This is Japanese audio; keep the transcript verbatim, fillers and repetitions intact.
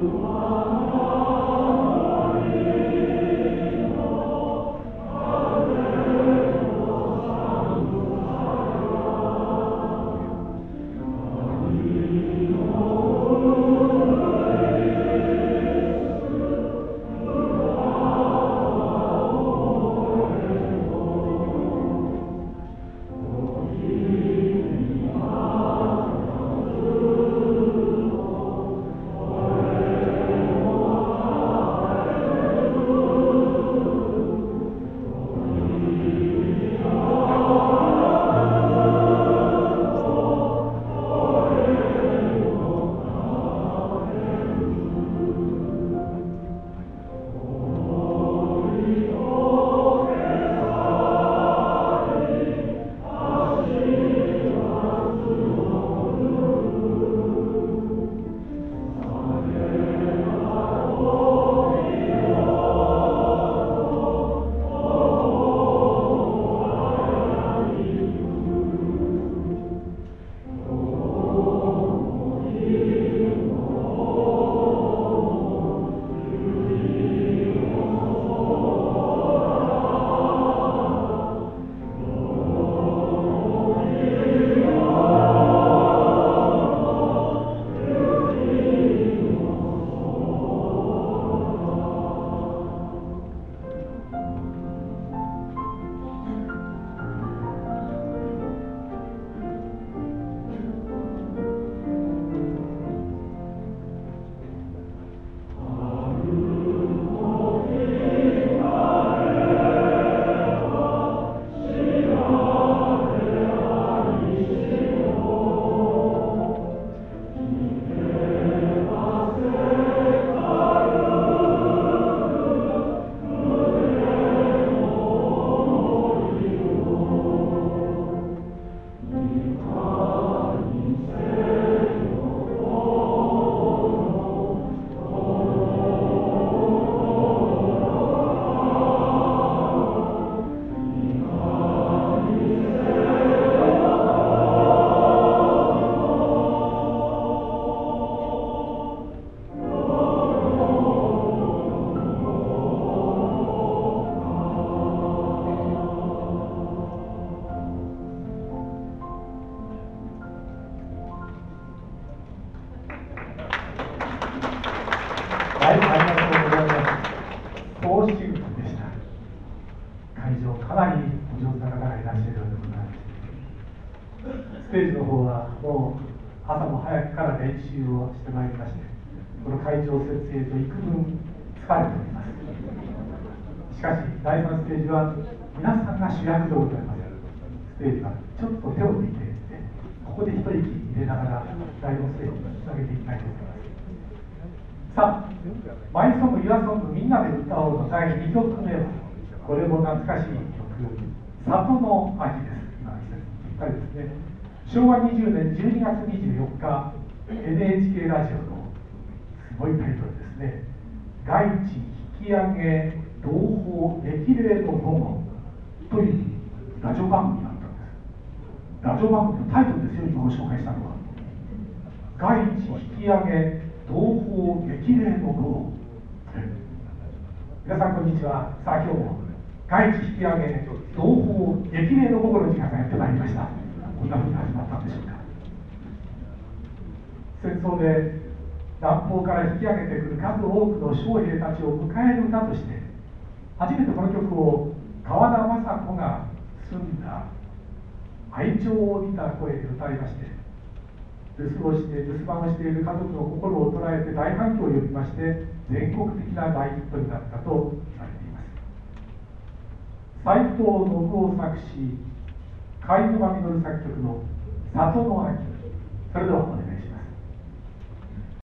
はい、ありがとうございます。総集でした。会場、かなりお上手な方がいらっしゃるようでございます。ステージの方はもう朝も早くから練習をしてまいりまして、この会場設営と幾分疲れております。しかし、だいさんステージは皆さんが主役でございます。ステージはちょっと手を抜いて、ここで一息入れながらだいよんステージにつなげていきたいと思います。さあ、マイソング、ユアソング、みんなで歌おうのだいにきょくめは、これも懐かしい曲、里の秋です。今、季節にぴったりですね。しょうわにじゅうねんじゅうにがつにじゅうよっか、エヌエイチケー ラジオのすごいタイトルですね。外地引き上げ同胞激励の午後というラジオ番組だったんです。ラジオ番組のタイトルですよ、今ご紹介したのは。外地引き上げ同胞激励の午後。皆さんこんにちは。さあ今日も外地引き上げ同胞激励の午後の時間がやってまいりました。こんなふうに始まったんでしょうか。戦争で南方から引き上げてくる数多くの将兵たちを迎える歌として初めてこの曲を川田雅子が澄んだ愛情を帯びた声で歌いまして、留守をして留守番をしている家族の心を捉えて大反響を呼びまして、全国的な大ヒットになったと言われています。斉藤信夫作詞、貝沼実作曲の里の秋。それでは